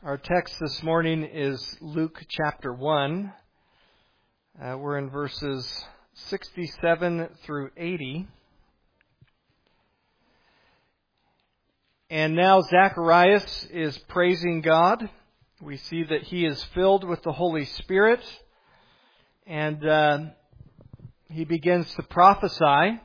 Our text this morning is Luke chapter 1. We're in verses 67 through 80. And now Zacharias is praising God. We see that he is filled with the Holy Spirit. And he begins to prophesy.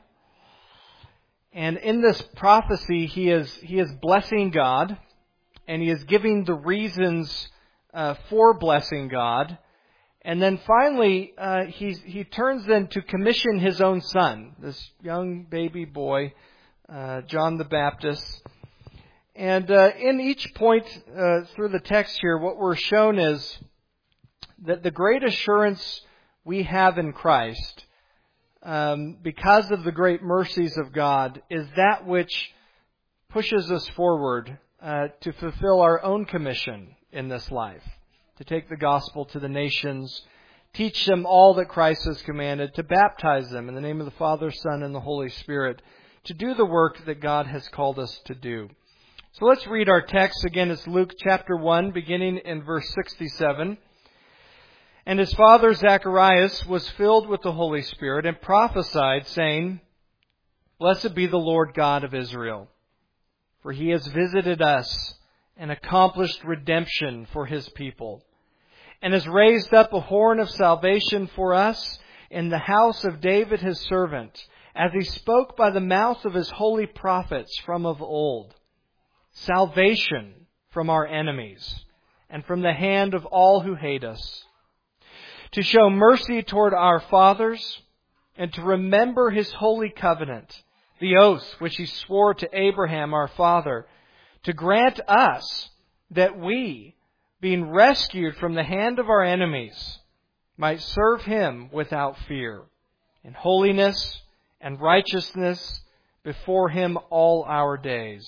And in this prophecy, he is blessing God. And he is giving the reasons for blessing God. And then finally, he turns then to commission his own son, this young baby boy, John the Baptist. And in each point through the text here, what we're shown is that the great assurance we have in Christ, because of the great mercies of God, is that which pushes us forward to fulfill our own commission in this life, to take the gospel to the nations, teach them all that Christ has commanded, to baptize them in the name of the Father, Son, and the Holy Spirit, to do the work that God has called us to do. So let's read our text. Again, it's Luke chapter 1, beginning in verse 67. And his father Zacharias was filled with the Holy Spirit and prophesied, saying, Blessed be the Lord God of Israel, for he has visited us and accomplished redemption for his people, and has raised up a horn of salvation for us in the house of David his servant, as he spoke by the mouth of his holy prophets from of old, salvation from our enemies and from the hand of all who hate us, to show mercy toward our fathers and to remember his holy covenant, the oath which he swore to Abraham our father, to grant us that we, being rescued from the hand of our enemies, might serve him without fear, in holiness and righteousness before him all our days.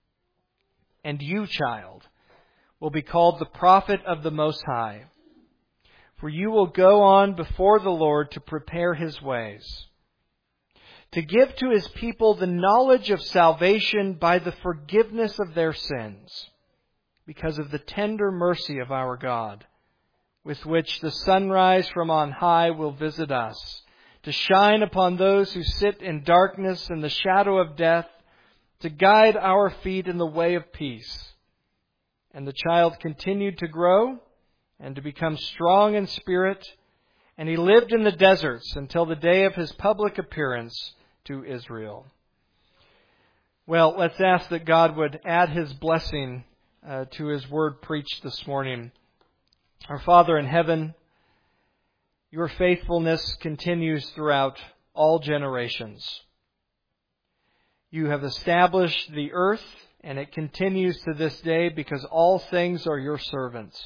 And you, child, will be called the prophet of the Most High, for you will go on before the Lord to prepare his ways, to give to his people the knowledge of salvation by the forgiveness of their sins, because of the tender mercy of our God, with which the sunrise from on high will visit us, to shine upon those who sit in darkness and the shadow of death, to guide our feet in the way of peace. And the child continued to grow and to become strong in spirit, and he lived in the deserts until the day of his public appearance to Israel. Well, let's ask that God would add his blessing to his word preached this morning. Our Father in heaven, your faithfulness continues throughout all generations. You have established the earth, and it continues to this day because all things are your servants.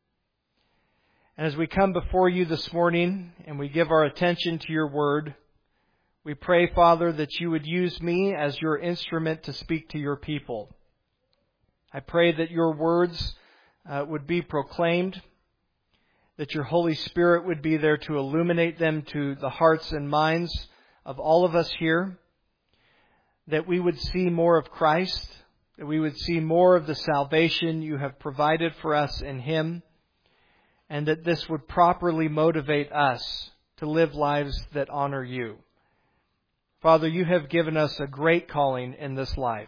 And as we come before you this morning and we give our attention to your word, we pray, Father, that you would use me as your instrument to speak to your people. I pray that your words would be proclaimed, that your Holy Spirit would be there to illuminate them to the hearts and minds of all of us here, that we would see more of Christ, that we would see more of the salvation you have provided for us in him, and that this would properly motivate us to live lives that honor you. Father, you have given us a great calling in this life.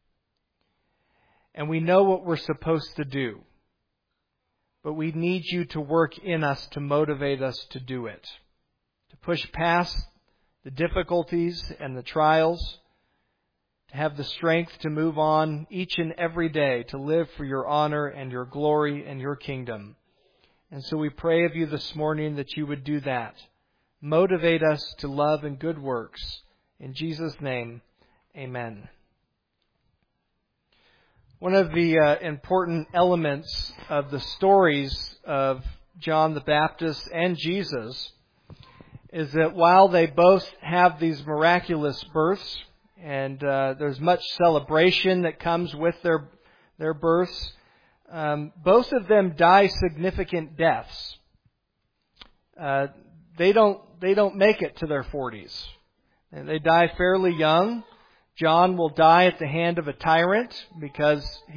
And we know what we're supposed to do. But we need you to work in us to motivate us to do it. To push past the difficulties and the trials. To have the strength to move on each and every day to live for your honor and your glory and your kingdom. And so we pray of you this morning that you would do that. Motivate us to love and good works. In Jesus' name, amen. One of the important elements of the stories of John the Baptist and Jesus is that while they both have these miraculous births, and there's much celebration that comes with their births, both of them die significant deaths. They don't make it to their 40s. And they die fairly young. John will die at the hand of a tyrant because he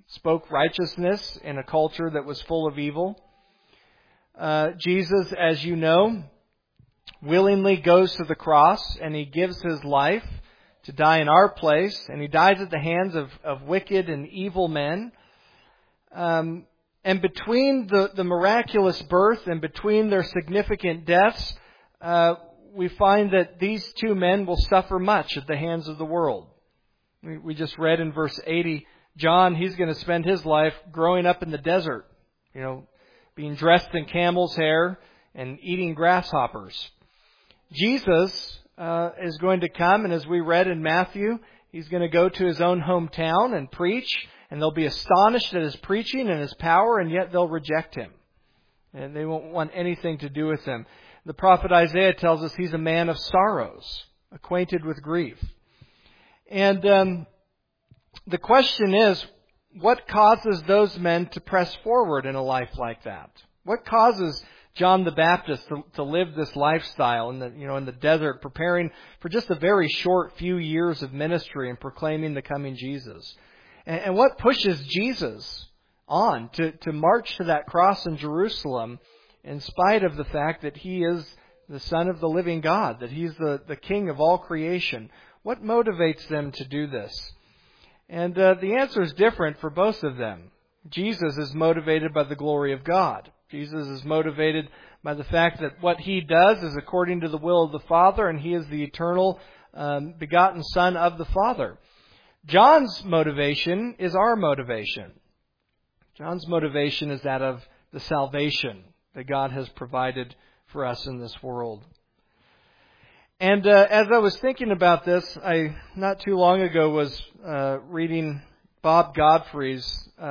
spoke righteousness in a culture that was full of evil. Jesus, as you know, willingly goes to the cross and He gives His life to die in our place, and He dies at the hands of wicked and evil men. And between the miraculous birth and between their significant deaths, we find that these two men will suffer much at the hands of the world. We just read in verse 80, John, he's going to spend his life growing up in the desert, being dressed in camel's hair and eating grasshoppers. Jesus is going to come, and as we read in Matthew, He's going to go to His own hometown and preach, and they'll be astonished at His preaching and His power, and yet they'll reject Him. And they won't want anything to do with Him. The prophet Isaiah tells us He's a man of sorrows, acquainted with grief. And the question is, what causes those men to press forward in a life like that? What causes John the Baptist to live this lifestyle in the desert, preparing for just a very short few years of ministry and proclaiming the coming Jesus? And what pushes Jesus on to march to that cross in Jerusalem in spite of the fact that He is the Son of the living God, that He's the King of all creation? What motivates them to do this? And the answer is different for both of them. Jesus is motivated by the glory of God. Jesus is motivated by the fact that what He does is according to the will of the Father, and He is the eternal begotten Son of the Father. John's motivation is our motivation. John's motivation is that of the salvation that God has provided for us in this world. And as I was thinking about this, I not too long ago was reading Bob Godfrey's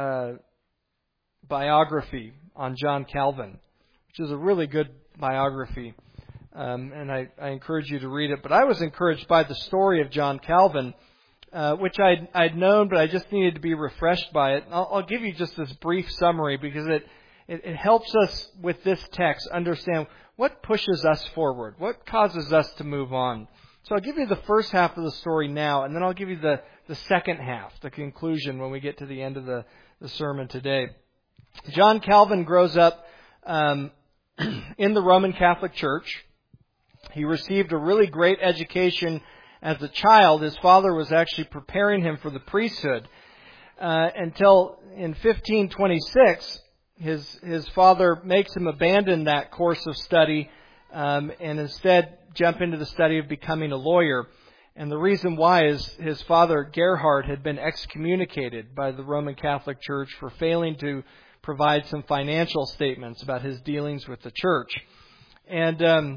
biography on John Calvin, which is a really good biography, and I encourage you to read it. But I was encouraged by the story of John Calvin, which I'd known, but I just needed to be refreshed by it. I'll give you just this brief summary because it helps us with this text understand what pushes us forward, what causes us to move on. So I'll give you the first half of the story now, and then I'll give you the second half, the conclusion, when we get to the end of the sermon today. John Calvin grows up in the Roman Catholic Church. He received a really great education as a child. His father was actually preparing him for the priesthood until in 1526, his father makes him abandon that course of study and instead jump into the study of becoming a lawyer. And the reason why is his father, Gerhard, had been excommunicated by the Roman Catholic Church for failing to provide some financial statements about his dealings with the church. And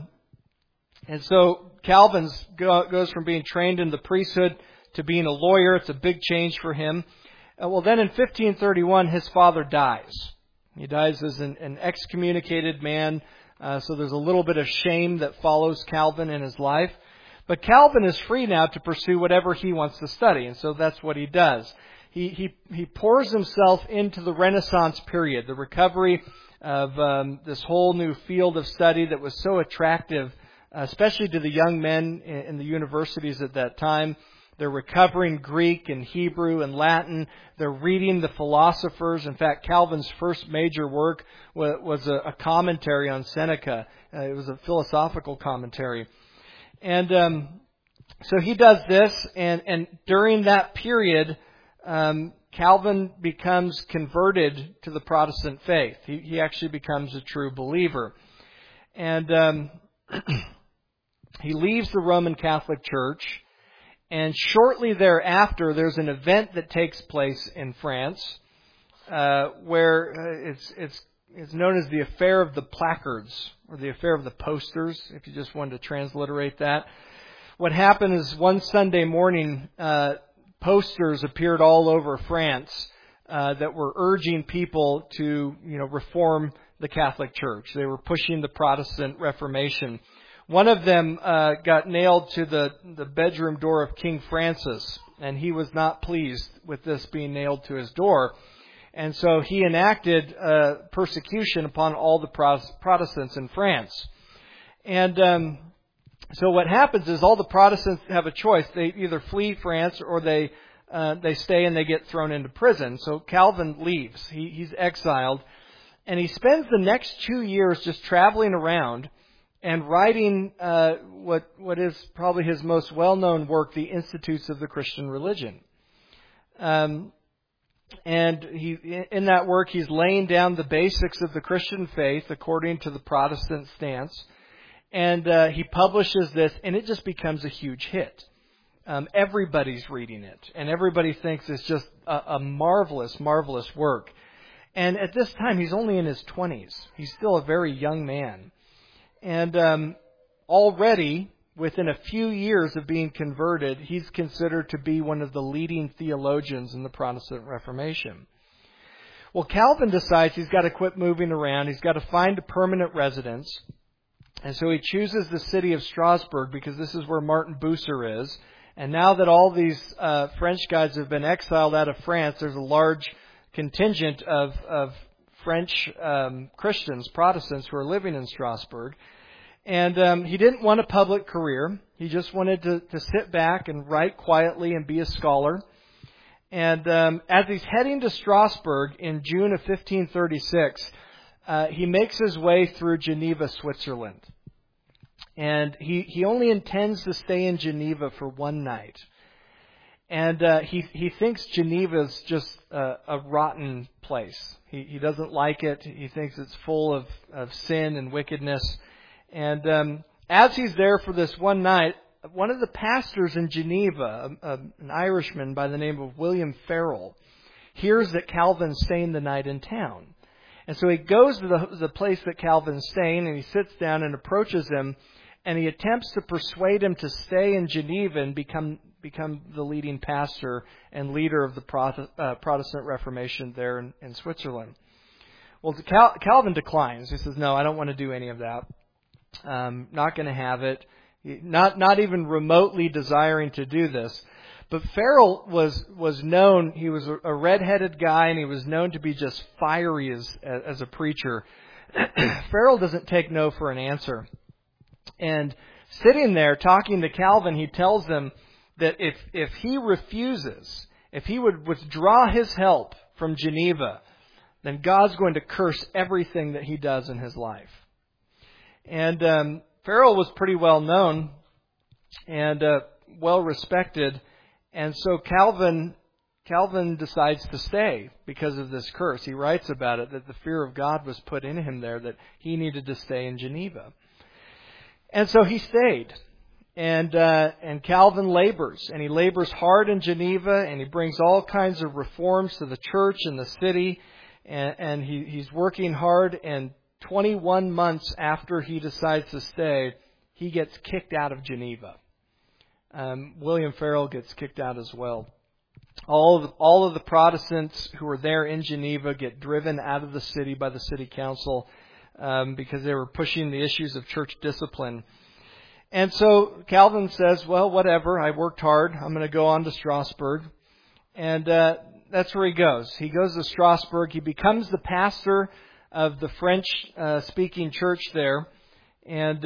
so Calvin goes from being trained in the priesthood to being a lawyer. It's a big change for him. Well, then in 1531, his father dies. He dies as an excommunicated man, so there's a little bit of shame that follows Calvin in his life. But Calvin is free now to pursue whatever he wants to study, and so that's what he does. He pours himself into the Renaissance period, the recovery of this whole new field of study that was so attractive, especially to the young men in the universities at that time. They're recovering Greek and Hebrew and Latin. They're reading the philosophers. In fact, Calvin's first major work was a commentary on Seneca. It was a philosophical commentary. And so he does this, and during that period, Calvin becomes converted to the Protestant faith. He actually becomes a true believer. And he leaves the Roman Catholic Church. And shortly thereafter, there's an event that takes place in France where it's known as the Affair of the Placards, or the Affair of the Posters, if you just wanted to transliterate that. What happened is one Sunday morning, posters appeared all over France that were urging people to, reform the Catholic Church. They were pushing the Protestant Reformation. One of them got nailed to the bedroom door of King Francis, and he was not pleased with this being nailed to his door. And so he enacted persecution upon all the Protestants in France. And so what happens is all the Protestants have a choice. They either flee France or they they stay and they get thrown into prison. So Calvin leaves. He's exiled. And he spends the next 2 years just traveling around and writing what is probably his most well-known work, The Institutes of the Christian Religion. And in that work, he's laying down the basics of the Christian faith according to the Protestant stance. And he publishes this, and it just becomes a huge hit. Everybody's reading it, and everybody thinks it's just a marvelous, marvelous work. And at this time, he's only in his 20s. He's still a very young man. And already, within a few years of being converted, he's considered to be one of the leading theologians in the Protestant Reformation. Well, Calvin decides he's got to quit moving around. He's got to find a permanent residence. And so he chooses the city of Strasbourg because this is where Martin Bucer is. And now that all these French guys have been exiled out of France, there's a large contingent of French Christians, Protestants, who are living in Strasbourg. And he didn't want a public career. He just wanted to sit back and write quietly and be a scholar. And as he's heading to Strasbourg in June of 1536, he makes his way through Geneva, Switzerland. And he only intends to stay in Geneva for one night. And he thinks Geneva's just a rotten place. He doesn't like it. He thinks it's full of sin and wickedness. And as he's there for this one night, one of the pastors in Geneva, an Irishman by the name of William Farel, hears that Calvin's staying the night in town. And so he goes to the place that Calvin's staying, and he sits down and approaches him, and he attempts to persuade him to stay in Geneva and become the leading pastor and leader of the Protestant Reformation there in Switzerland. Well, Calvin declines. He says, "No, I don't want to do any of that. Not going to have it." Not even remotely desiring to do this. But Farel was known. He was a red-headed guy, and he was known to be just fiery as a preacher. Farel doesn't take no for an answer. And sitting there talking to Calvin, he tells him that if he refuses, if he would withdraw his help from Geneva, then God's going to curse everything that he does in his life. And Farel was pretty well known and well respected, and so Calvin decides to stay because of this curse. He writes about it, that the fear of God was put in him there, that he needed to stay in Geneva. And so he stayed. And Calvin labors, and he labors hard in Geneva, and he brings all kinds of reforms to the church and the city, and he's working hard. And 21 months after he decides to stay, he gets kicked out of Geneva. William Farel gets kicked out as well. All of the Protestants who were there in Geneva get driven out of the city by the city council because they were pushing the issues of church discipline. And so Calvin says, "Well, whatever, I worked hard. I'm going to go on to Strasbourg." And that's where he goes. He goes to Strasbourg. He becomes the pastor of the French-speaking church there. And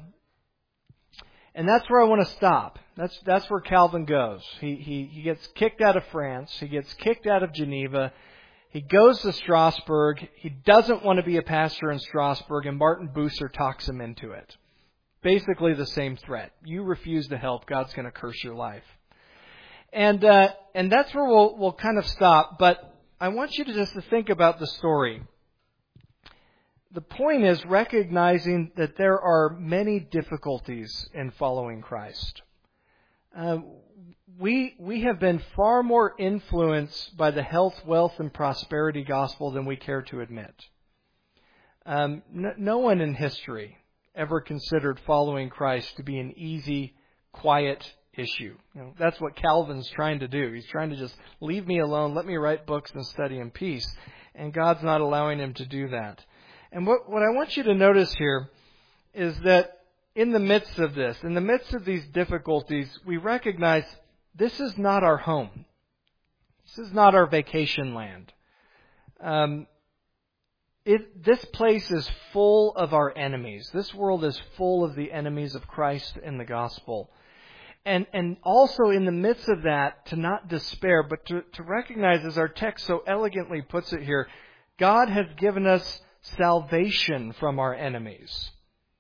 that's where I want to stop. That's where Calvin goes. He gets kicked out of France. He gets kicked out of Geneva. He goes to Strasbourg. He doesn't want to be a pastor in Strasbourg, and Martin Bucer talks him into it. Basically the same threat. You refuse to help, God's going to curse your life. And that's where we'll kind of stop. But I want you to just to think about the story. The point is recognizing that there are many difficulties in following Christ. We have been far more influenced by the health, wealth, and prosperity gospel than we care to admit. No one in history ever considered following Christ to be an easy, quiet issue. That's what Calvin's trying to do. He's trying to just leave me alone, let me write books and study in peace. And God's not allowing him to do that. And what I want you to notice here is that in the midst of this, in the midst of these difficulties, we recognize this is not our home. This is not our vacation land. This place is full of our enemies. This world is full of the enemies of Christ and the gospel. And also in the midst of that, to not despair, but to recognize, as our text so elegantly puts it here, God has given us salvation from our enemies.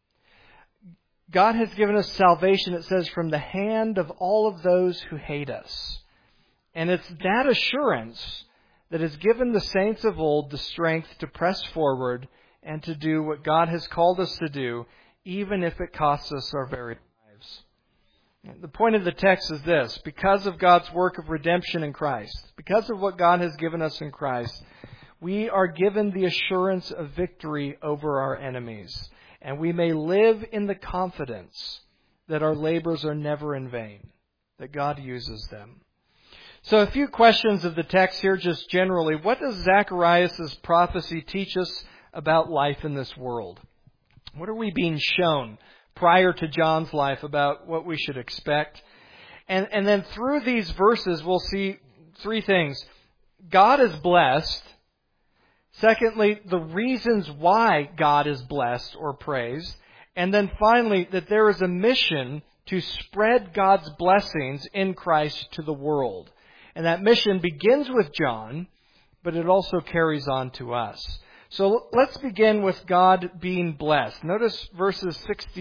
God has given us salvation, it says, from the hand of all of those who hate us. And it's that assurance that has given the saints of old the strength to press forward and to do what God has called us to do, even if it costs us our very lives. The point of the text is this: because of God's work of redemption in Christ, because of what God has given us in Christ, we are given the assurance of victory over our enemies, and we may live in the confidence that our labors are never in vain, that God uses them. So a few questions of the text here, just generally. What does Zacharias' prophecy teach us about life in this world? What are we being shown prior to John's life about what we should expect? And then through these verses, we'll see three things. God is blessed. Secondly, the reasons why God is blessed or praised. And then finally, that there is a mission to spread God's blessings in Christ to the world. And that mission begins with John, but it also carries on to us. So let's begin with God being blessed. Notice verses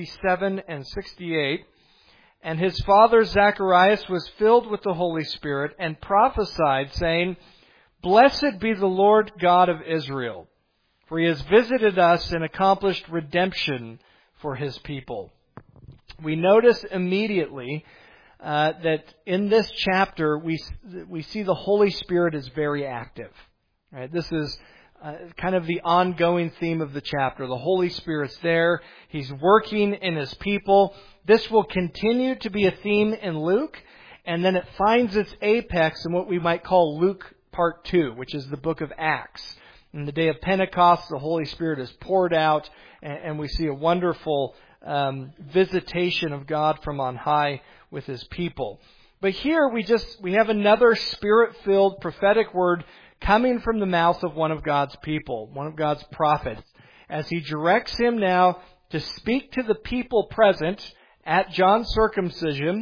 67 and 68. And his father Zacharias was filled with the Holy Spirit and prophesied, saying, "Blessed be the Lord God of Israel, for he has visited us and accomplished redemption for his people." We notice immediately that in this chapter we see the Holy Spirit is very active. Right? This is kind of the ongoing theme of the chapter. The Holy Spirit's there. He's working in his people. This will continue to be a theme in Luke, and then it finds its apex in what we might call Luke Part 2, which is the book of Acts. In the day of Pentecost, the Holy Spirit is poured out, and we see a wonderful visitation of God from on high with his people. But here we have another Spirit-filled prophetic word coming from the mouth of one of God's people, one of God's prophets, as he directs him now to speak to the people present at John's circumcision,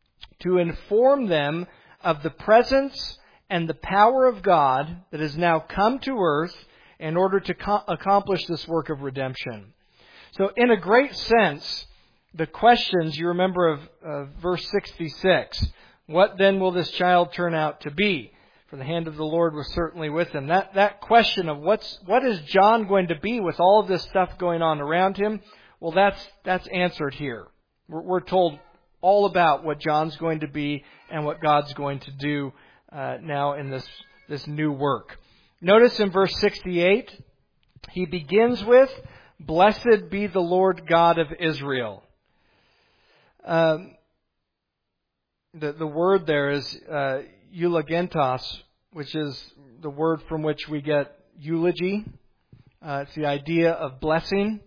to inform them of the presence and the power of God that has now come to earth in order to accomplish this work of redemption. So in a great sense, the questions, you remember of verse 66, what then will this child turn out to be? For the hand of the Lord was certainly with him. That question of what is John going to be with all of this stuff going on around him? Well, that's answered here. We're told all about what John's going to be and what God's going to do now in this new work. Notice in verse 68, he begins with, "Blessed be the Lord God of Israel." The word there is eulogentos, which is the word from which we get eulogy. It's the idea of blessing.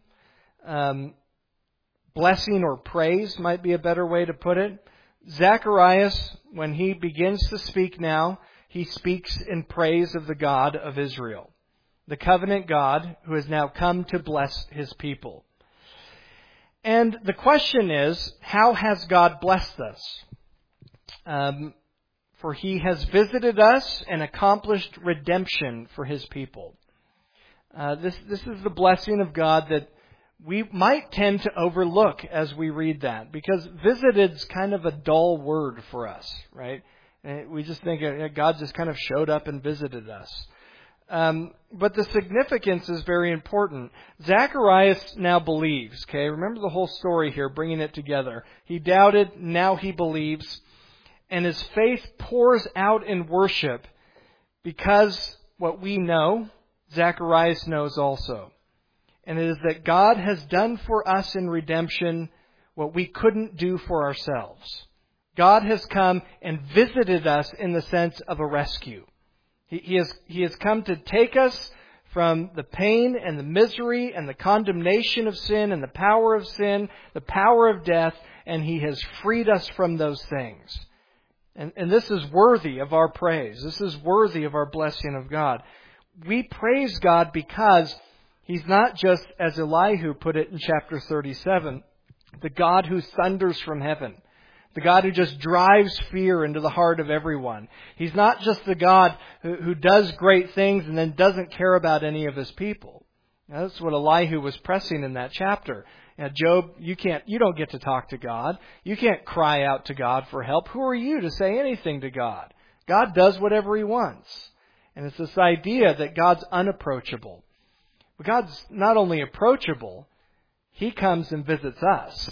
Blessing or praise might be a better way to put it. Zacharias, when he begins to speak now, he speaks in praise of the God of Israel, the covenant God who has now come to bless his people. And the question is, how has God blessed us? For he has visited us and accomplished redemption for his people. This is the blessing of God that we might tend to overlook as we read that, because visited's kind of a dull word for us, right? And we just think God just kind of showed up and visited us. But the significance is very important. Zacharias now believes, okay? Remember the whole story here, bringing it together. He doubted, now he believes. And his faith pours out in worship because what we know, Zacharias knows also. And it is that God has done for us in redemption what we couldn't do for ourselves. God has come and visited us in the sense of a rescue. He has come to take us from the pain and the misery and the condemnation of sin and the power of sin, the power of death, and he has freed us from those things. And this is worthy of our praise. This is worthy of our blessing of God. We praise God because he's not just, as Elihu put it in chapter 37, the God who thunders from heaven, the God who just drives fear into the heart of everyone. He's not just the God who does great things and then doesn't care about any of His people. Now, that's what Elihu was pressing in that chapter. Now, Job, you don't get to talk to God. You can't cry out to God for help. Who are you to say anything to God? God does whatever He wants. And it's this idea that God's unapproachable. But God's not only approachable, He comes and visits us.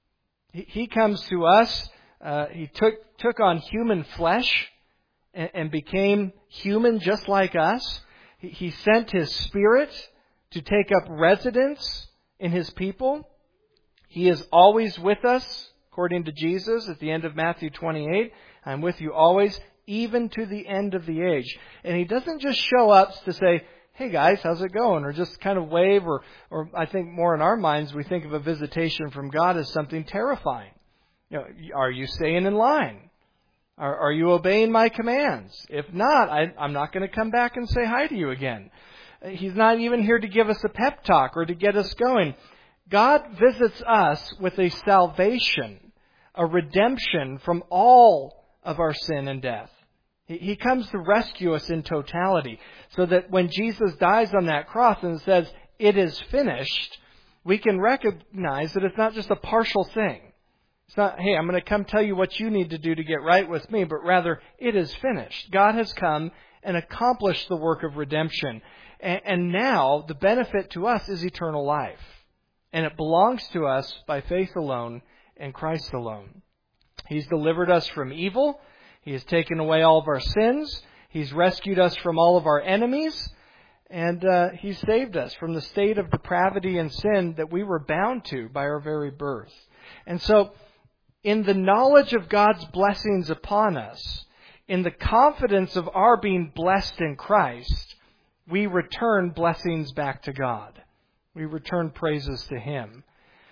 He comes to us. He took on human flesh and became human just like us. He sent His Spirit to take up residence in His people. He is always with us, according to Jesus at the end of Matthew 28. I'm with you always, even to the end of the age. And He doesn't just show up to say, hey guys, how's it going? Or just kind of wave, or I think more in our minds, we think of a visitation from God as something terrifying. You know, are you staying in line? Are you obeying my commands? If not, I'm not going to come back and say hi to you again. He's not even here to give us a pep talk or to get us going. God visits us with a salvation, a redemption from all of our sin and death. He comes to rescue us in totality, so that when Jesus dies on that cross and says, it is finished, we can recognize that it's not just a partial thing. It's not, hey, I'm going to come tell you what you need to do to get right with me, but rather, it is finished. God has come and accomplished the work of redemption. And now, the benefit to us is eternal life. And it belongs to us by faith alone and Christ alone. He's delivered us from evil. He has taken away all of our sins. He's rescued us from all of our enemies. And He's saved us from the state of depravity and sin that we were bound to by our very birth. And so, in the knowledge of God's blessings upon us, in the confidence of our being blessed in Christ, we return blessings back to God. We return praises to Him.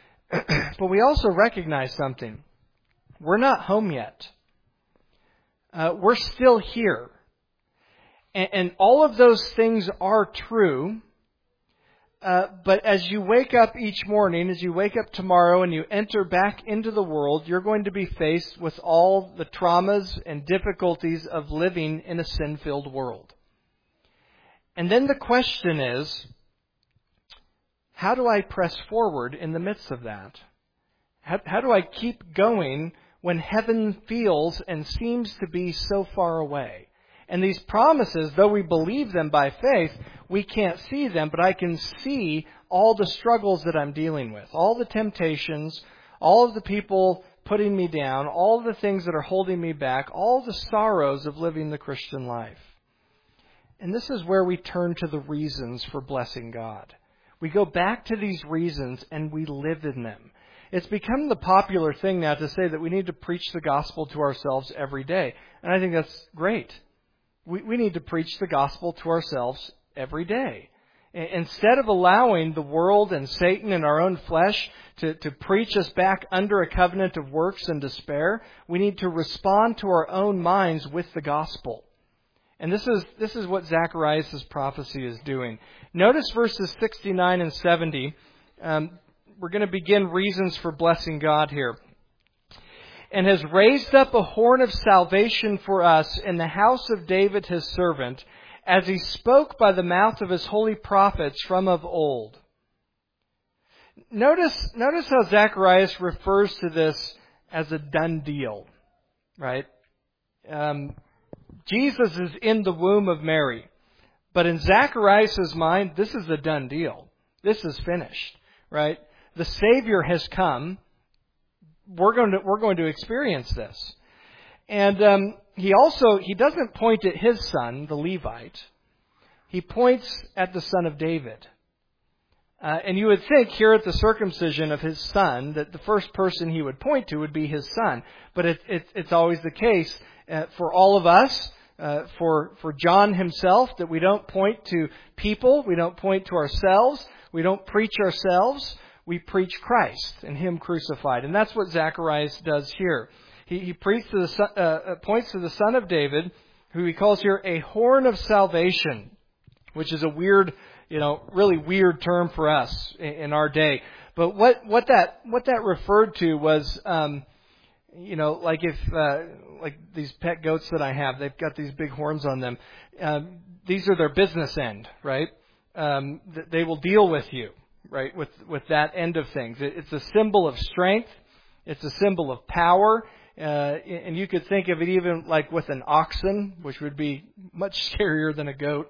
But we also recognize something. We're not home yet. We're still here. And all of those things are true. But as you wake up each morning, as you wake up tomorrow and you enter back into the world, you're going to be faced with all the traumas and difficulties of living in a sin-filled world. And then the question is, how do I press forward in the midst of that? How do I keep going when heaven feels and seems to be so far away? And these promises, though we believe them by faith, we can't see them, but I can see all the struggles that I'm dealing with, all the temptations, all of the people putting me down, all the things that are holding me back, all the sorrows of living the Christian life. And this is where we turn to the reasons for blessing God. We go back to these reasons and we live in them. It's become the popular thing now to say that we need to preach the gospel to ourselves every day. And I think that's great. We need to preach the gospel to ourselves every day. Instead of allowing the world and Satan and our own flesh to preach us back under a covenant of works and despair, we need to respond to our own minds with the gospel. And this is what Zacharias' prophecy is doing. Notice verses 69 and 70. We're going to begin reasons for blessing God here. And has raised up a horn of salvation for us in the house of David his servant, as He spoke by the mouth of His holy prophets from of old. Notice how Zacharias refers to this as a done deal, right? Jesus is in the womb of Mary. But in Zacharias' mind, this is a done deal. This is finished, right? The Savior has come. We're going to experience this. And he doesn't point at his son, the Levite. He points at the son of David. And you would think here at the circumcision of his son that the first person he would point to would be his son. But it's always the case for all of us, for John himself, that we don't point to people, we don't point to ourselves, we don't preach ourselves. We preach Christ and Him crucified. And that's what Zacharias does here. He points to the Son of David, who he calls here a horn of salvation, which is a weird, really weird term for us in our day. But what that referred to was Like if like these pet goats that I have, they've got these big horns on them. These are their business end, right? They will deal with you, right? With that end of things. It's a symbol of strength. It's a symbol of power. And you could think of it even like with an oxen, which would be much scarier than a goat.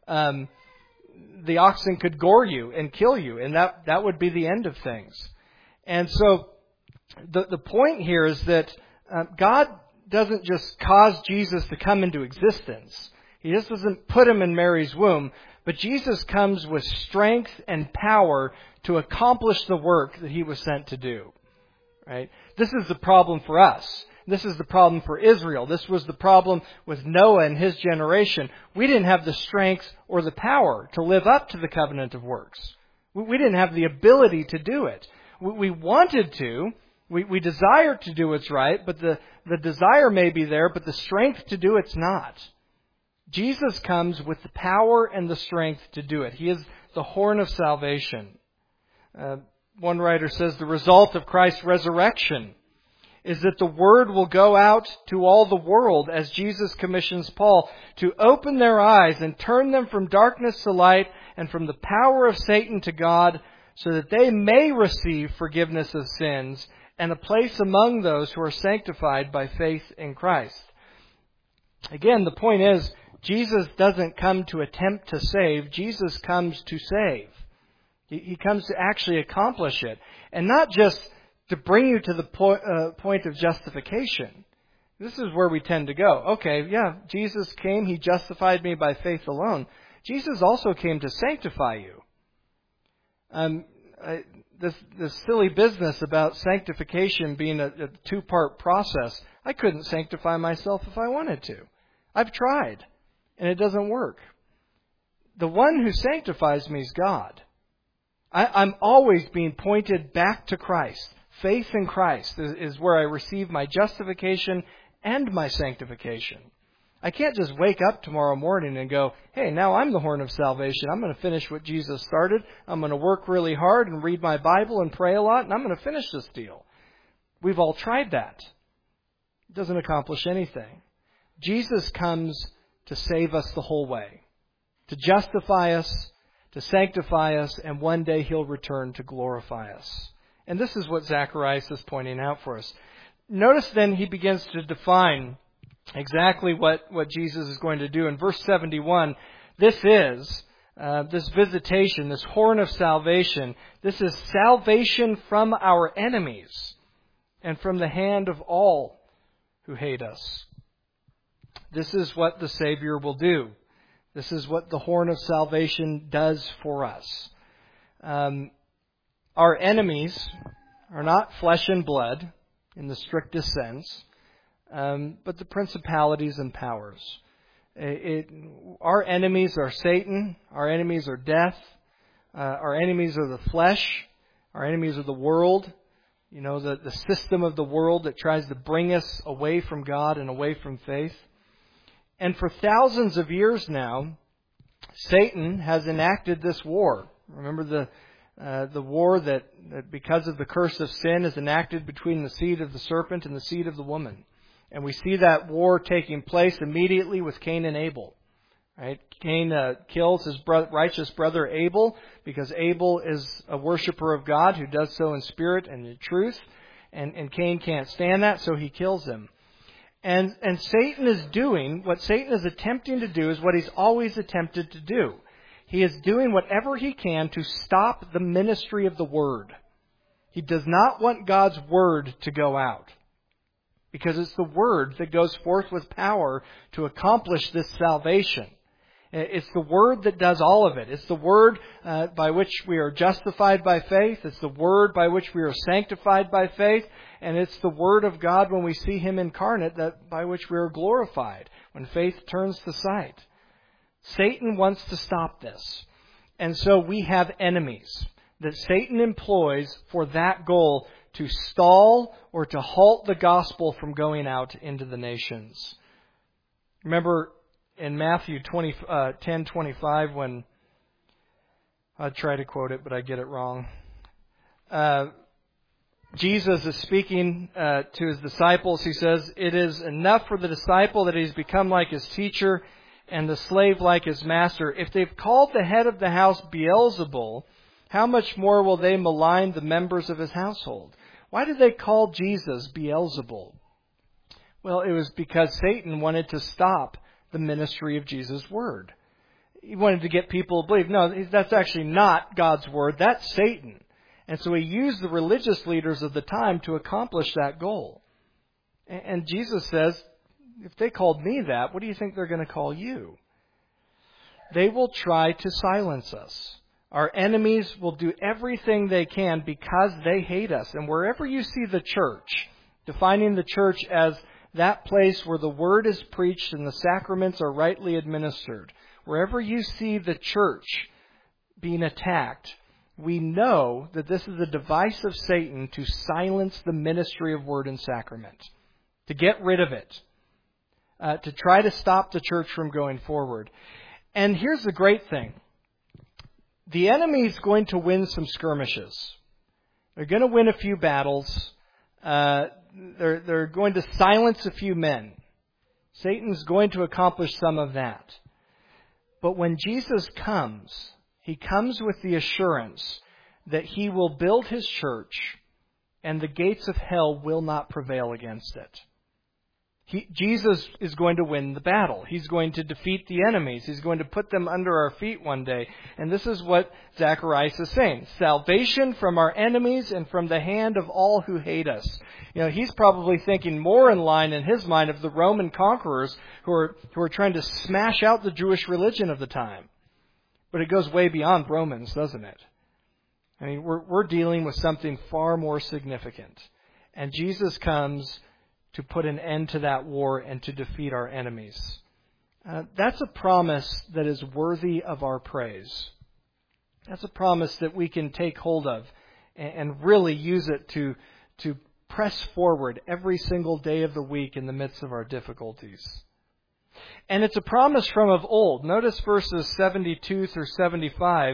The oxen could gore you and kill you, and that would be the end of things. And so the point here is that God doesn't just cause Jesus to come into existence. He just doesn't put him in Mary's womb, but Jesus comes with strength and power to accomplish the work that he was sent to do. Right? This is the problem for us. This is the problem for Israel. This was the problem with Noah and his generation. We didn't have the strength or the power to live up to the covenant of works. We didn't have the ability to do it. We wanted to. We desire to do what's right, but the desire may be there, but the strength to do it's not. Jesus comes with the power and the strength to do it. He is the horn of salvation. One writer says the result of Christ's resurrection is that the word will go out to all the world as Jesus commissions Paul to open their eyes and turn them from darkness to light and from the power of Satan to God, so that they may receive forgiveness of sins and a place among those who are sanctified by faith in Christ. Again, the point is, Jesus doesn't come to attempt to save. Jesus comes to save. He comes to actually accomplish it. And not just to bring you to the point of justification. This is where we tend to go. Okay, yeah, Jesus came. He justified me by faith alone. Jesus also came to sanctify you. This silly business about sanctification being a two-part process, I couldn't sanctify myself if I wanted to. I've tried, and it doesn't work. The one who sanctifies me is God. I'm always being pointed back to Christ. Faith in Christ is where I receive my justification and my sanctification. I can't just wake up tomorrow morning and go, hey, now I'm the horn of salvation. I'm going to finish what Jesus started. I'm going to work really hard and read my Bible and pray a lot, and I'm going to finish this deal. We've all tried that. It doesn't accomplish anything. Jesus comes to save us the whole way, to justify us, to sanctify us, and one day He'll return to glorify us. And this is what Zacharias is pointing out for us. Notice then he begins to define exactly what Jesus is going to do. In verse 71, this visitation, this horn of salvation, this is salvation from our enemies and from the hand of all who hate us. This is what the Savior will do. This is what the horn of salvation does for us. Our enemies are not flesh and blood in the strictest sense, but the principalities and powers. Our enemies are Satan. Our enemies are death. Our enemies are the flesh. Our enemies are the world. The system of the world that tries to bring us away from God and away from faith. And for thousands of years now, Satan has enacted this war. Remember the war that because of the curse of sin is enacted between the seed of the serpent and the seed of the woman. And we see that war taking place immediately with Cain and Abel. Right? Cain kills his righteous brother Abel because Abel is a worshiper of God who does so in spirit and in truth. And Cain can't stand that, so he kills him. And Satan is doing, what Satan is attempting to do is what he's always attempted to do. He is doing whatever he can to stop the ministry of the Word. He does not want God's Word to go out. Because it's the Word that goes forth with power to accomplish this salvation. It's the Word that does all of it. It's the Word by which we are justified by faith. It's the Word by which we are sanctified by faith. And it's the Word of God when we see Him incarnate that by which we are glorified, when faith turns to sight. Satan wants to stop this. And so we have enemies that Satan employs for that goal, to stall or to halt the gospel from going out into the nations. Remember in Matthew 10:25 when I try to quote it, but I get it wrong. Jesus is speaking to his disciples. He says, "It is enough for the disciple that he's become like his teacher and the slave like his master. If they've called the head of the house Beelzebul, how much more will they malign the members of his household?" Why did they call Jesus Beelzebul? Well, it was because Satan wanted to stop the ministry of Jesus' word. He wanted to get people to believe, no, that's actually not God's word, that's Satan. And so he used the religious leaders of the time to accomplish that goal. And Jesus says, if they called me that, what do you think they're going to call you? They will try to silence us. Our enemies will do everything they can because they hate us. And wherever you see the church, defining the church as that place where the word is preached and the sacraments are rightly administered, wherever you see the church being attacked, we know that this is a device of Satan to silence the ministry of word and sacrament, to get rid of it, to try to stop the church from going forward. And here's the great thing. The enemy's going to win some skirmishes. They're going to win a few battles. They're going to silence a few men. Satan's going to accomplish some of that. But when Jesus comes, he comes with the assurance that he will build his church and the gates of hell will not prevail against it. Jesus is going to win the battle. He's going to defeat the enemies. He's going to put them under our feet one day. And this is what Zacharias is saying. Salvation from our enemies and from the hand of all who hate us. You know, he's probably thinking more in line in his mind of the Roman conquerors who are trying to smash out the Jewish religion of the time. But it goes way beyond Romans, doesn't it? I mean, we're dealing with something far more significant. And Jesus comes to put an end to that war and to defeat our enemies. That's a promise that is worthy of our praise. That's a promise that we can take hold of and really use it to press forward every single day of the week in the midst of our difficulties. And it's a promise from of old. Notice verses 72 through 75.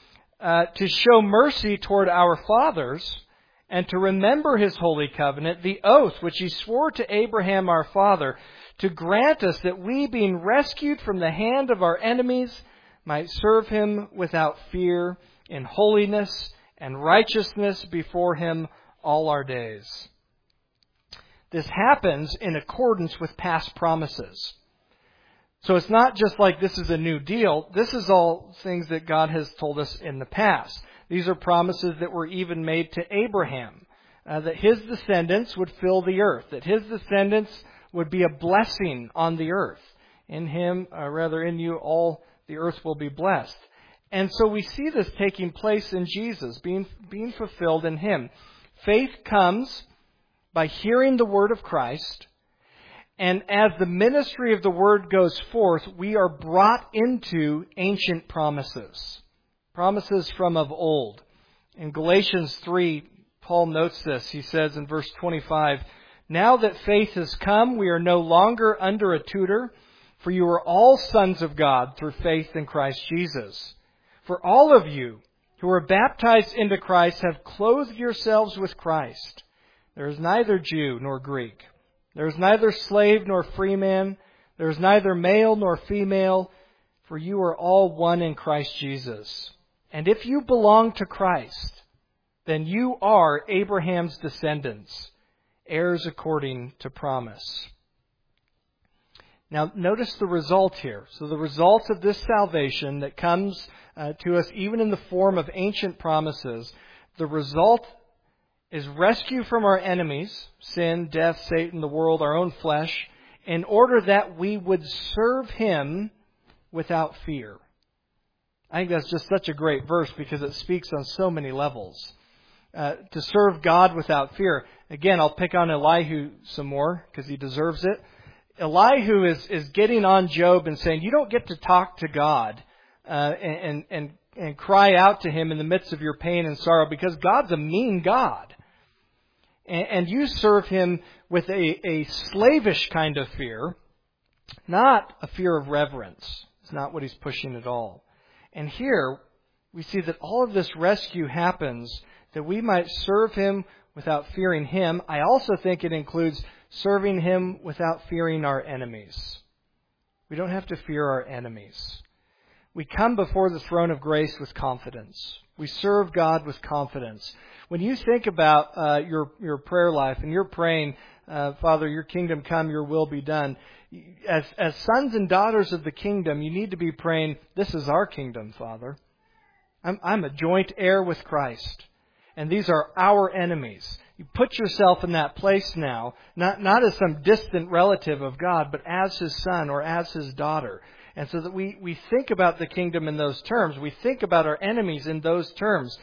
To show mercy toward our fathers, and to remember his holy covenant, the oath which he swore to Abraham our father, to grant us that we, being rescued from the hand of our enemies, might serve him without fear, in holiness and righteousness before him all our days. This happens in accordance with past promises. So it's not just like this is a new deal. This is all things that God has told us in the past. These are promises that were even made to Abraham, that his descendants would fill the earth, that his descendants would be a blessing on the earth. In him, in you, all the earth will be blessed. And so we see this taking place in Jesus, being fulfilled in him. Faith comes by hearing the word of Christ, and as the ministry of the word goes forth, we are brought into ancient promises. Promises from of old. In Galatians 3, Paul notes this. He says in verse 25, "Now that faith has come, we are no longer under a tutor, for you are all sons of God through faith in Christ Jesus. For all of you who are baptized into Christ have clothed yourselves with Christ. There is neither Jew nor Greek. There is neither slave nor free man. There is neither male nor female, for you are all one in Christ Jesus. And if you belong to Christ, then you are Abraham's descendants, heirs according to promise." Now, notice the result here. So the result of this salvation that comes to us even in the form of ancient promises, the result is rescue from our enemies, sin, death, Satan, the world, our own flesh, in order that we would serve him without fear. I think that's just such a great verse because it speaks on so many levels. To serve God without fear. Again, I'll pick on Elihu some more because he deserves it. Elihu is getting on Job and saying, you don't get to talk to God and cry out to him in the midst of your pain and sorrow because God's a mean God. And you serve him with a slavish kind of fear, not a fear of reverence. It's not what he's pushing at all. And here we see that all of this rescue happens that we might serve Him without fearing Him. I also think it includes serving Him without fearing our enemies. We don't have to fear our enemies. We come before the throne of grace with confidence. We serve God with confidence. When you think about your prayer life and you're praying, Father, your kingdom come, your will be done. As sons and daughters of the kingdom, you need to be praying, this is our kingdom, Father. I'm a joint heir with Christ. And these are our enemies. You put yourself in that place now, not as some distant relative of God, but as His son or as His daughter. And so that we think about the kingdom in those terms. We think about our enemies in those terms.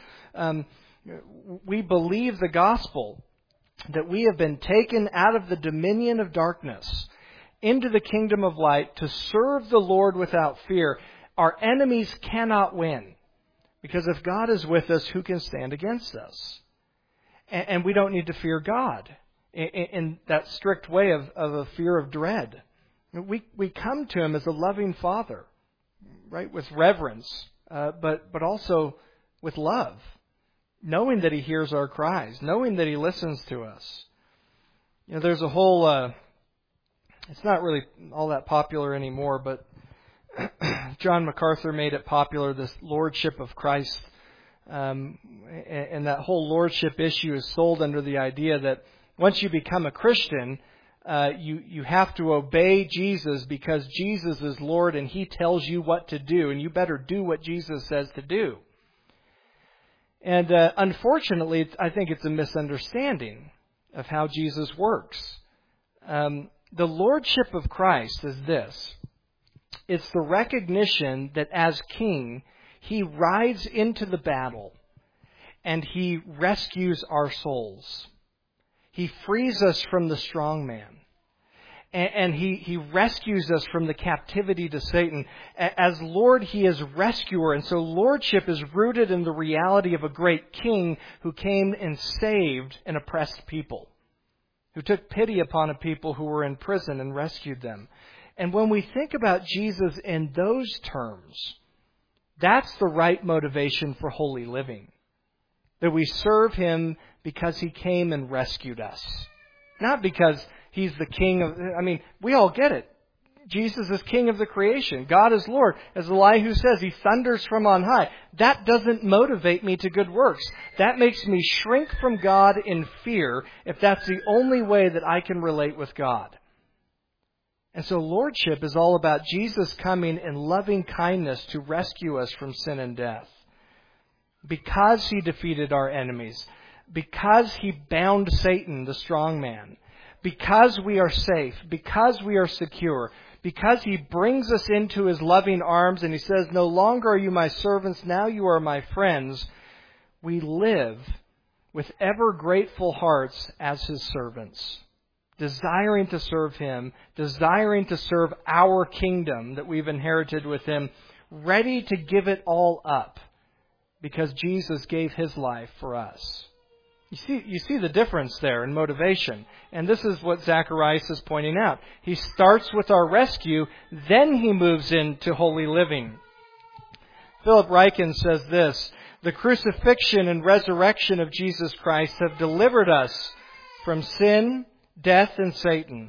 We believe the gospel that we have been taken out of the dominion of darkness into the kingdom of light to serve the Lord without fear. Our enemies cannot win. Because if God is with us, who can stand against us? And we don't need to fear God in that strict way of a fear of dread. We come to Him as a loving Father, right, with reverence, but also with love, knowing that He hears our cries, knowing that He listens to us. You know, there's a whole, it's not really all that popular anymore, but John MacArthur made it popular, this lordship of Christ. And that whole lordship issue is sold under the idea that once you become a Christian, you have to obey Jesus because Jesus is Lord and He tells you what to do, and you better do what Jesus says to do. And unfortunately, I think it's a misunderstanding of how Jesus works. The lordship of Christ is this. It's the recognition that as King, He rides into the battle and He rescues our souls. He frees us from the strong man. And he rescues us from the captivity to Satan. As Lord, He is rescuer. And so lordship is rooted in the reality of a great king who came and saved an oppressed people, who took pity upon a people who were in prison and rescued them. And when we think about Jesus in those terms, that's the right motivation for holy living. That we serve Him because He came and rescued us. Not because He's the King of... we all get it. Jesus is King of the creation. God is Lord. As Elihu says, He thunders from on high. That doesn't motivate me to good works. That makes me shrink from God in fear if that's the only way that I can relate with God. And so lordship is all about Jesus coming in loving kindness to rescue us from sin and death. Because He defeated our enemies. Because He bound Satan, the strong man. Because we are safe. Because we are secure. Because He brings us into His loving arms and He says, no longer are you my servants, now you are my friends. We live with ever grateful hearts as His servants. Desiring to serve Him, desiring to serve our kingdom that we've inherited with Him, ready to give it all up because Jesus gave His life for us. You see the difference there in motivation. And this is what Zacharias is pointing out. He starts with our rescue, then he moves into holy living. Philip Ryken says this, the crucifixion and resurrection of Jesus Christ have delivered us from sin, death, and Satan.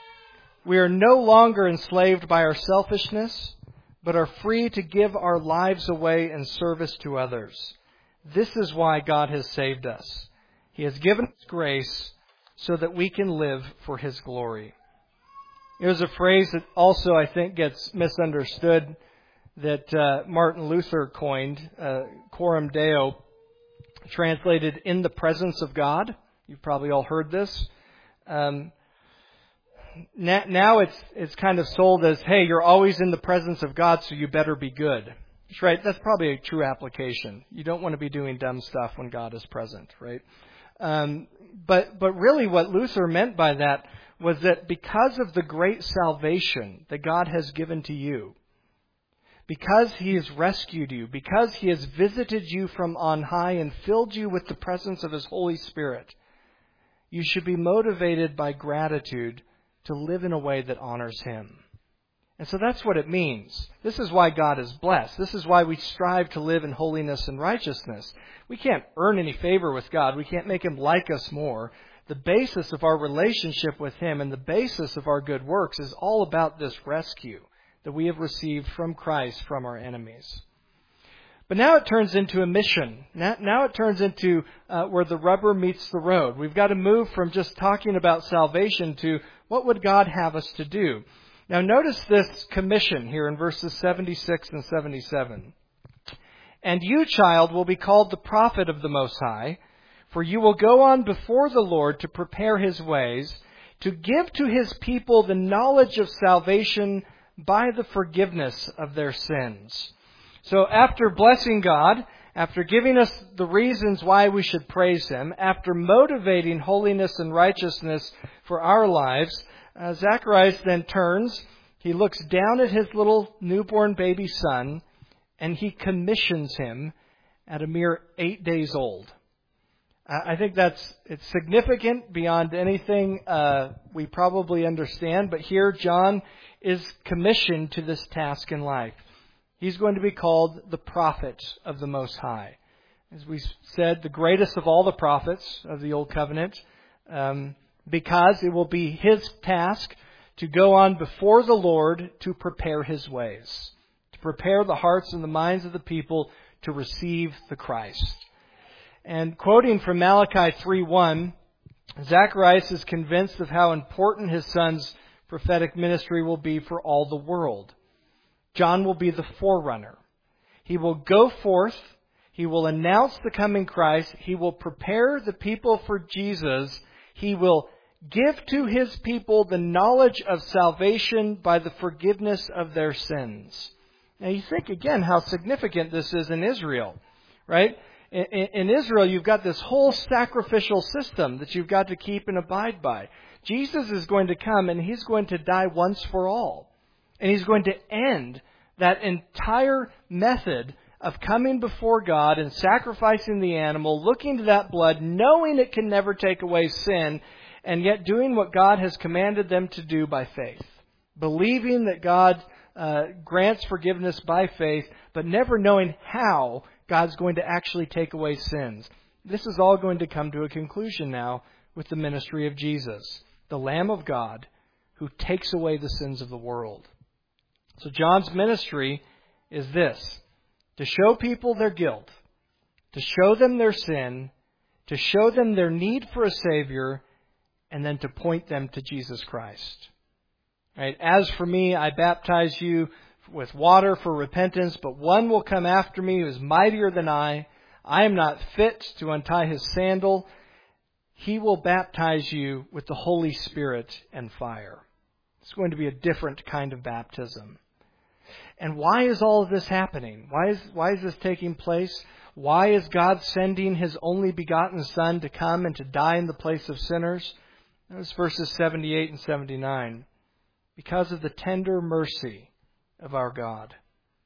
We are no longer enslaved by our selfishness, but are free to give our lives away in service to others. This is why God has saved us. He has given us grace so that we can live for His glory. There's a phrase that also I think gets misunderstood that Martin Luther coined, coram Deo, translated in the presence of God. You've probably all heard this. Now it's kind of sold as, hey, you're always in the presence of God, so you better be good. That's right. That's probably a true application. You don't want to be doing dumb stuff when God is present, right? But really what Luther meant by that was that because of the great salvation that God has given to you, because He has rescued you, because He has visited you from on high and filled you with the presence of His Holy Spirit, you should be motivated by gratitude to live in a way that honors Him. And so that's what it means. This is why God is blessed. This is why we strive to live in holiness and righteousness. We can't earn any favor with God. We can't make Him like us more. The basis of our relationship with Him and the basis of our good works is all about this rescue that we have received from Christ from our enemies. But now it turns into a mission. Now it turns into where the rubber meets the road. We've got to move from just talking about salvation to what would God have us to do. Now notice this commission here in verses 76 and 77. And you, child, will be called the prophet of the Most High, for you will go on before the Lord to prepare His ways, to give to His people the knowledge of salvation by the forgiveness of their sins. So after blessing God, after giving us the reasons why we should praise Him, after motivating holiness and righteousness for our lives, Zacharias then turns, he looks down at his little newborn baby son, and he commissions him at a mere 8 days old. I think it's significant beyond anything we probably understand, but here John is commissioned to this task in life. He's going to be called the prophet of the Most High. As we said, the greatest of all the prophets of the Old Covenant, because it will be his task to go on before the Lord to prepare His ways, to prepare the hearts and the minds of the people to receive the Christ. And quoting from Malachi 3:1, Zacharias is convinced of how important his son's prophetic ministry will be for all the world. John will be the forerunner. He will go forth. He will announce the coming Christ. He will prepare the people for Jesus. He will give to His people the knowledge of salvation by the forgiveness of their sins. Now you think again how significant this is in Israel, right? In Israel, you've got this whole sacrificial system that you've got to keep and abide by. Jesus is going to come and He's going to die once for all. And He's going to end that entire method of coming before God and sacrificing the animal, looking to that blood, knowing it can never take away sin, and yet doing what God has commanded them to do by faith. Believing that God grants forgiveness by faith, but never knowing how God's going to actually take away sins. This is all going to come to a conclusion now with the ministry of Jesus, the Lamb of God, who takes away the sins of the world. So John's ministry is this: to show people their guilt, to show them their sin, to show them their need for a Savior, and then to point them to Jesus Christ. Right? As for me, I baptize you with water for repentance, but one will come after me who is mightier than I. I am not fit to untie his sandal. He will baptize you with the Holy Spirit and fire. It's going to be a different kind of baptism. And why is all of this happening? Why is this taking place? Why is God sending His only begotten Son to come and to die in the place of sinners? Those verses 78 and 79. Because of the tender mercy of our God,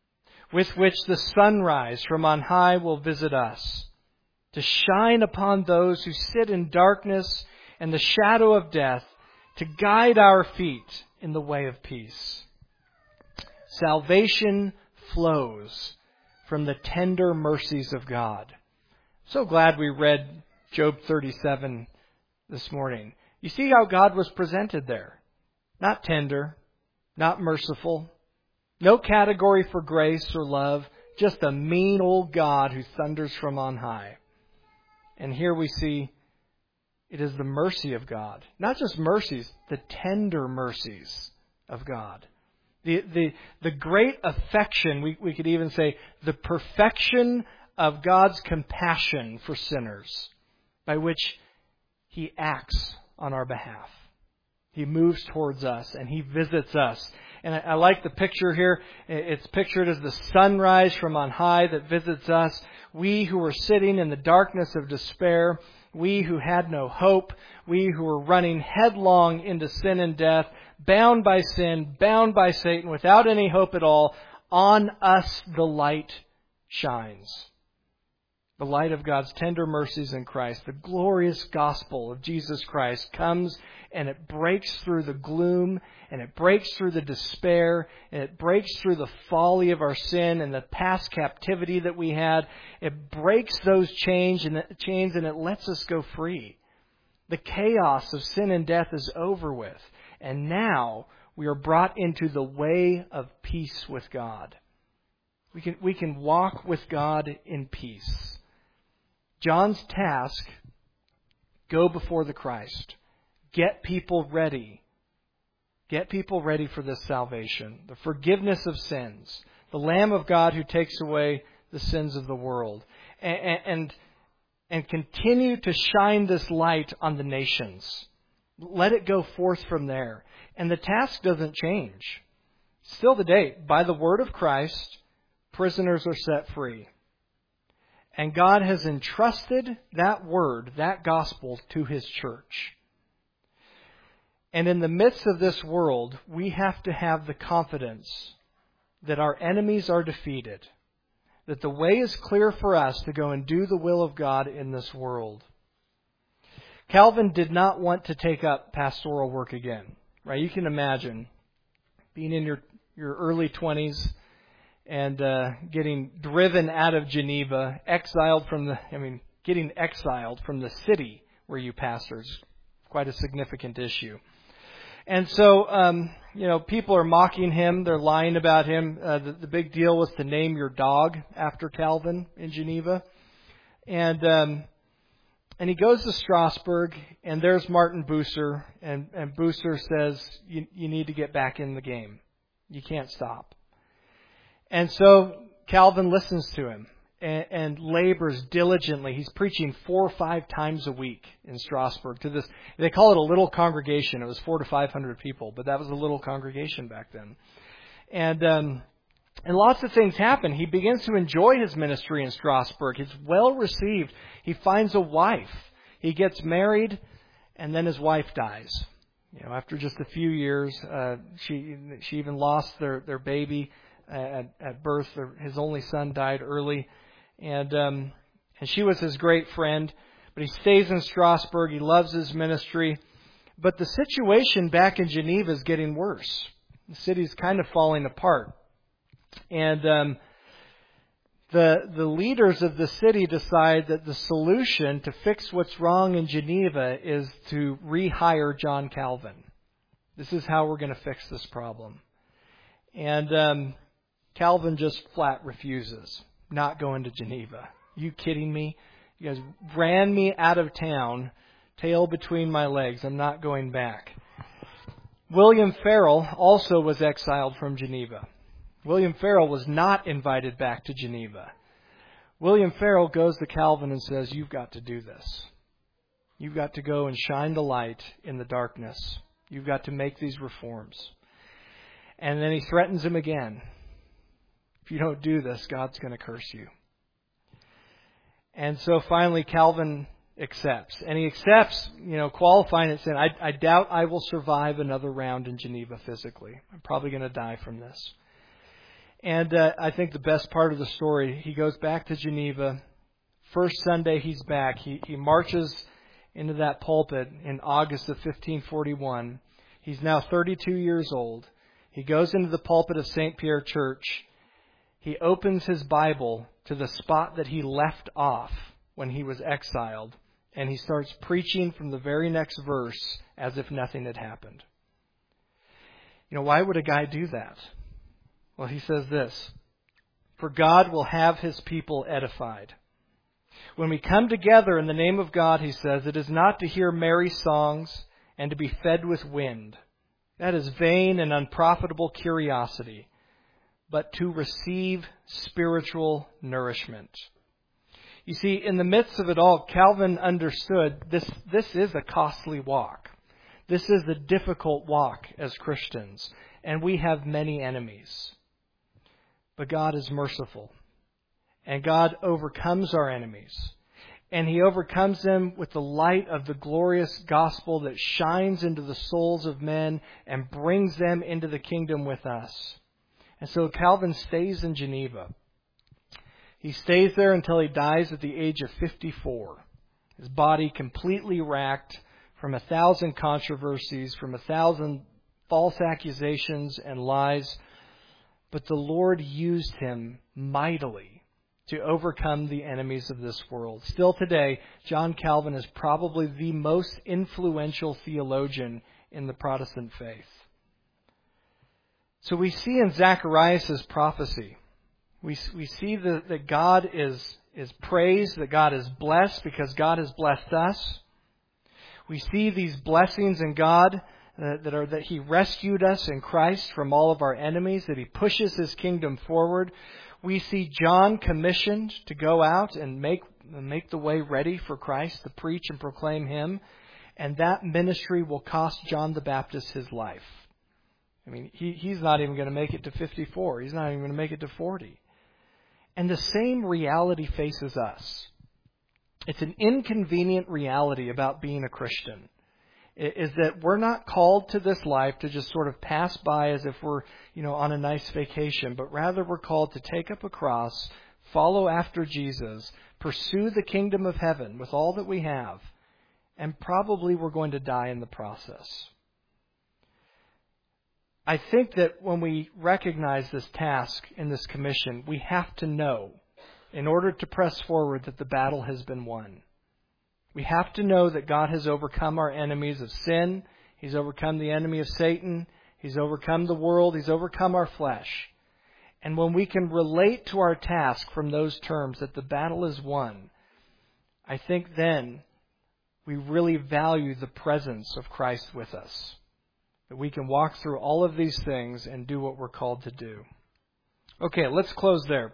with which the sunrise from on high will visit us, to shine upon those who sit in darkness and the shadow of death, to guide our feet in the way of peace. Salvation flows from the tender mercies of God. So glad we read Job 37 this morning. You see how God was presented there. Not tender, not merciful, no category for grace or love, just a mean old God who thunders from on high. And here we see it is the mercy of God. Not just mercies, the tender mercies of God. The great affection, we could even say the perfection of God's compassion for sinners, by which He acts on our behalf. He moves towards us and He visits us. And I like the picture here. It's pictured as the sunrise from on high that visits us. We who were sitting in the darkness of despair, we who had no hope, we who were running headlong into sin and death, bound by sin, bound by Satan, without any hope at all, on us the light shines. The light of God's tender mercies in Christ, the glorious gospel of Jesus Christ comes and it breaks through the gloom and it breaks through the despair and it breaks through the folly of our sin and the past captivity that we had. It breaks those chains and it lets us go free. The chaos of sin and death is over with. And now we are brought into the way of peace with God. We can walk with God in peace. John's task, go before the Christ. Get people ready. Get people ready for this salvation. The forgiveness of sins. The Lamb of God who takes away the sins of the world. And continue to shine this light on the nations. Let it go forth from there. And the task doesn't change. Still today, by the word of Christ, prisoners are set free. And God has entrusted that word, that gospel, to His church. And in the midst of this world, we have to have the confidence that our enemies are defeated, that the way is clear for us to go and do the will of God in this world. Calvin did not want to take up pastoral work again, right? You can imagine being in your early 20s and getting driven out of Geneva, getting exiled from the city where you pastor is quite a significant issue. And so, people are mocking him. They're lying about him. The big deal was to name your dog after Calvin in Geneva. And he goes to Strasbourg, and there's Martin Bucer. And Bucer says, you need to get back in the game. You can't stop. And so Calvin listens to him and labors diligently. He's preaching 4 or 5 times a week in Strasbourg to this. They call it a little congregation. It was 400 to 500 people, but that was a little congregation back then. And lots of things happen. He begins to enjoy his ministry in Strasbourg. He's well received. He finds a wife. He gets married, and then his wife dies. After just a few years, she even lost their baby at birth. His only son died early, and she was his great friend. But he stays in Strasbourg. He loves his ministry, but the situation back in Geneva is getting worse. The city's kind of falling apart, and the leaders of the city decide that the solution to fix what's wrong in Geneva is to rehire John Calvin. This is how we're going to fix this problem. And Calvin just flat refuses. Not going to Geneva. You kidding me? You guys ran me out of town, tail between my legs. I'm not going back. William Farel also was exiled from Geneva. William Farel was not invited back to Geneva. William Farel goes to Calvin and says, you've got to do this. You've got to go and shine the light in the darkness. You've got to make these reforms. And then he threatens him again. If you don't do this, God's going to curse you. And so finally Calvin accepts. And he accepts, qualifying it, saying, I doubt I will survive another round in Geneva physically. I'm probably going to die from this. And I think the best part of the story, he goes back to Geneva. First Sunday he's back. He marches into that pulpit in August of 1541. He's now 32 years old. He goes into the pulpit of St. Pierre Church. He opens his Bible to the spot that he left off when he was exiled, and he starts preaching from the very next verse as if nothing had happened. Why would a guy do that? Well, he says this, for God will have His people edified. When we come together in the name of God, he says, it is not to hear merry songs and to be fed with wind. That is vain and unprofitable curiosity, but to receive spiritual nourishment. You see, in the midst of it all, Calvin understood this is a costly walk. This is a difficult walk as Christians, and we have many enemies. But God is merciful, and God overcomes our enemies, and He overcomes them with the light of the glorious gospel that shines into the souls of men and brings them into the kingdom with us. And so Calvin stays in Geneva. He stays there until he dies at the age of 54. His body completely racked from 1,000 controversies, from 1,000 false accusations and lies. But the Lord used him mightily to overcome the enemies of this world. Still today, John Calvin is probably the most influential theologian in the Protestant faith. So we see in Zacharias' prophecy, we see that God is praised, that God is blessed because God has blessed us. We see these blessings in God that He rescued us in Christ from all of our enemies, that He pushes His kingdom forward. We see John commissioned to go out and make the way ready for Christ, to preach and proclaim Him. And that ministry will cost John the Baptist his life. I mean, he's not even going to make it to 54. He's not even going to make it to 40. And the same reality faces us. It's an inconvenient reality about being a Christian. Is that we're not called to this life to just sort of pass by as if we're, on a nice vacation, but rather we're called to take up a cross, follow after Jesus, pursue the kingdom of heaven with all that we have, and probably we're going to die in the process. I think that when we recognize this task in this commission, we have to know, in order to press forward, that the battle has been won. We have to know that God has overcome our enemies of sin. He's overcome the enemy of Satan. He's overcome the world. He's overcome our flesh. And when we can relate to our task from those terms, that the battle is won, I think then we really value the presence of Christ with us. That we can walk through all of these things and do what we're called to do. Okay, let's close there.